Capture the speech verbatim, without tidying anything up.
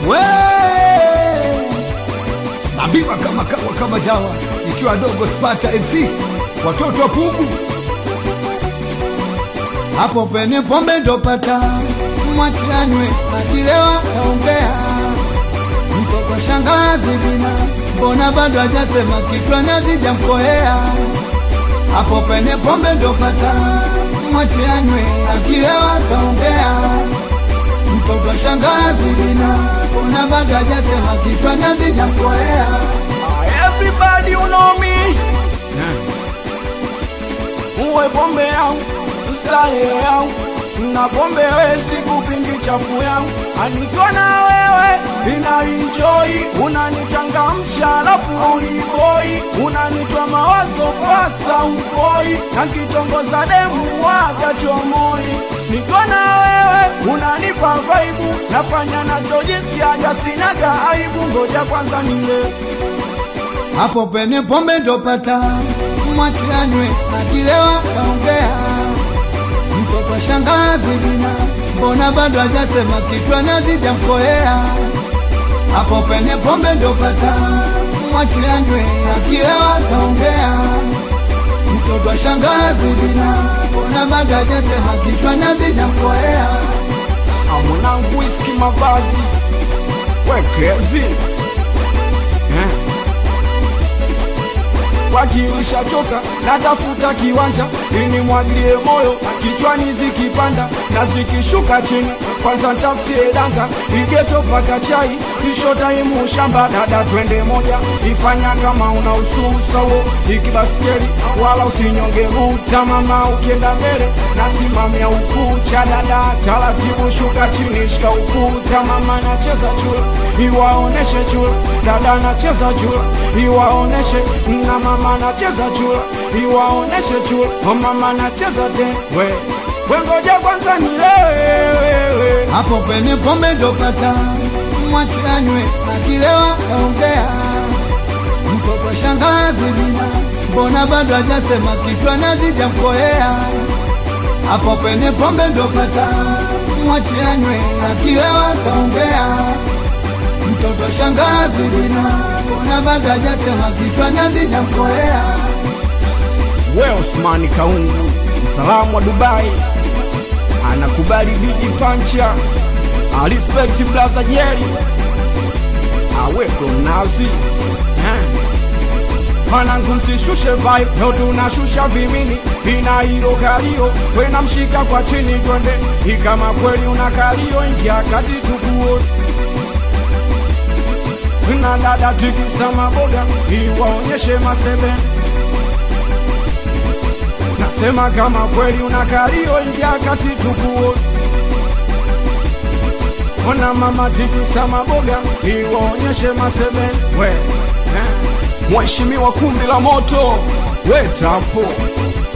We nabiwa kama kawa kama dawa, ikiwa dogo Spata M C, watoto wa Pugu. Hapo pene pombe ndo pata, mwachianywe akilewa kaongea. Mko kwa shangazi bina, mbona bado hajasema kitu anazija mkohea. Hapo pene pombe ndo pata, mwachianywe akilewa kaongea. Mko kwa shangazi bina, mbona bado hajasema kitu anazija mkohea. Everybody you know me, uwe pombe yangu, ustare yangu, na pombe we sikupingi chafu yangu. Anikiwa na wewe ina enjoy, unanichangamsha alafu uniboi, unanitoa mawazo fasta ukoi, na kitongoza demu waga chomoi. Niko na wewe unanipa vibe, nafanya nachojisi haja sinaga aibu, ngoja kwanza nile. Hapo pene pombe ndo pata, mwachianywe akilewa kaongea. Mko kwa shangazi bina, mbona bado hajasema kitu anazija mkohea. Hapo pene pombe ndo pata, mwachianywe akilewa kaongea. Mko kwa shangazi bina, mbona bado hajasema kitu anazija mkohea. Mwanangu iski mavazi, we crazy eh. Wakiwisha choka, natafuta kiwanja ili mwagilie moyo, kichwani zikipanda na zikishuka chini. Kwanza ntafutie danga, igeto paka chai, kisho taimu shamba. Dada twende moja, ifanya kama una ususa wo, ikibaskeli wala usinyonge muta. Mama ukienda mbele, nasimamia ukucha. Dada taratibu shuka chini, shika ukuta. Mama nacheza chula, iwaoneshe chula. Dada nacheza chula, iwaoneshe. Na mama nacheza chula, iwaoneshe chula. Mama nacheza ten, we wengoja kwanza nilewe. Hapo pene pombe ndo pata, mwachianywe akilewa kaongea. Mko kwa shangazi bina, mbona bado hajasema kitu anazija mkohea. Hapo pene pombe ndo pata, mwachianywe akilewa kaongea. Mtoto shangazi bina, mbona bado hajasema kitu anazija mkohea. We Osmani Kaungu, msalamu wa Dubai, anakubali bigi pancha. I respect brother Jerry, awe from Nazi Manangu msishushe vibe, no tunashusha vimini. Ina hilo kalio, wena mshika kwa chini twende. Ikama kweli unakalio, ingia kati tukuo. Na dada tikisa maboga, iwaonyeshe masebe. Nasema kama kweli unakalio, ingia kati tukuo. Ona mama tikisa maboga, iwaonyeshe masebe. We eh. Mheshimiwa kumbi la moto, we tapo